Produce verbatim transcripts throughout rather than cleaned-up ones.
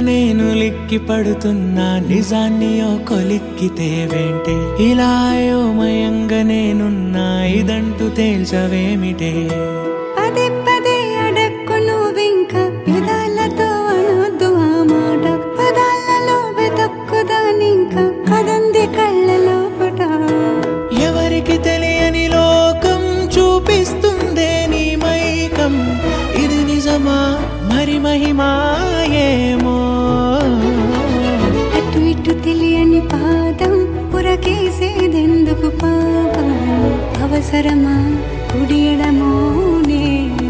నేను లిక్కి పడుతున్నా నిజాన్ని ఓ కొలిక్కితే వెంటే ఇలా అయోమయంగా నేనున్నా ఇదంటూ తేల్చవేమిటే పదే పదే అడక్కు నువ్వింక పెదాలతో అనొద్దు ఆ మాట పదాలలో వెతక్కుదానింక కదంది కళ్ళలో పట ఎవరికి తెలియని లోకం చూపిస్తుందే నీ మైకం ఇది నిజమా మరి మహిమాయేమో అటు ఇటు తెలియని పాదం పురకేసేదెందుకు పాపం అవసరమా కుడియడమో నేను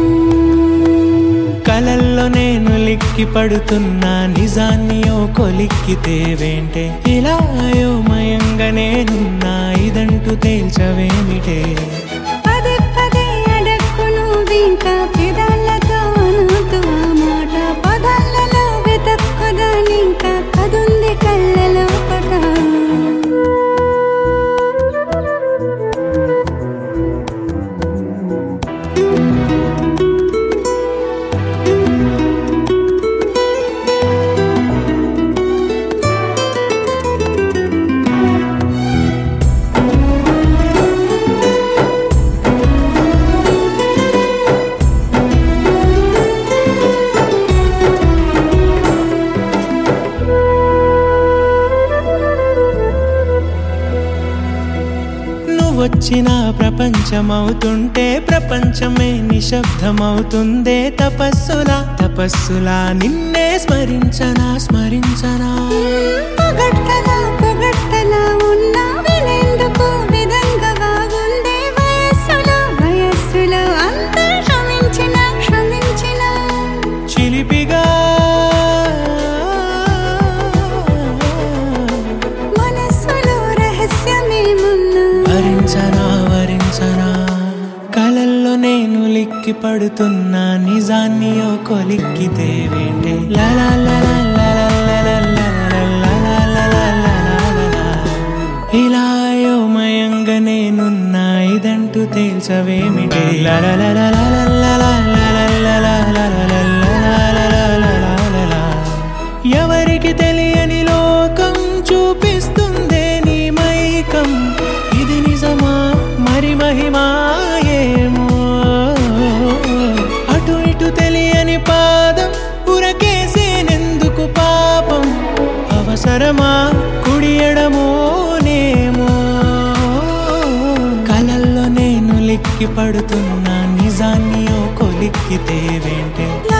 కలల్లో నేను లిక్కి పడుతున్నా నిజాన్ని ఓ కొలిక్కితే వెంటే ఇలా అయోమయంగా నేనున్నా ఇదంటూ తేల్చవేమిటే పదే పదే అడక్కు నువ్వింక పెదాలతో అనొద్దు ఆ మాట పదాలలో వెతక్కుదానింక కదుంది కళ్ళలో పట వచ్చిన ప్రపంచమవుతుంటే ప్రపంచమే నిశ్శబ్దమవుతుందే తపస్సులా తపస్సులా నిన్నే స్మరించనా స్మరించనా పొగడ్తలా పొగడ్తలా ఉన్నా వినేందుకు విధంగా బాగుందే వయస్సులో వయస్సులో అంత క్షమించిన క్షమించిన చిలిపిగా మనస్సులో రహస్యమేమున్నా వరించనా వరించనా కలల్లో నేను లిక్కి పడుతున్నా నిజాన్ని ఓ కొలిక్కితే వెంటే లలా లలా లలా లలా లలా లలా లలా లలా ఇలా అయోమయంగా నేనున్నా ఇదంటూ తేల్చవేమిటే లలా లలా లలా లలా లలా లలా లలా ఎవరికి తెలియని లోకం చూపిస్తుందే నీ మైకం ఇది నిజమా మరి మహిమాయేమో అటు ఇటు తెలియని పాదం ఉరకేసేనెందుకు పాపం అవసరమా కుడియడమో నేమో కలల్లో నేను లిక్కి పడుతున్నా నిజాన్ని ఓ కొలిక్కితే వెంటే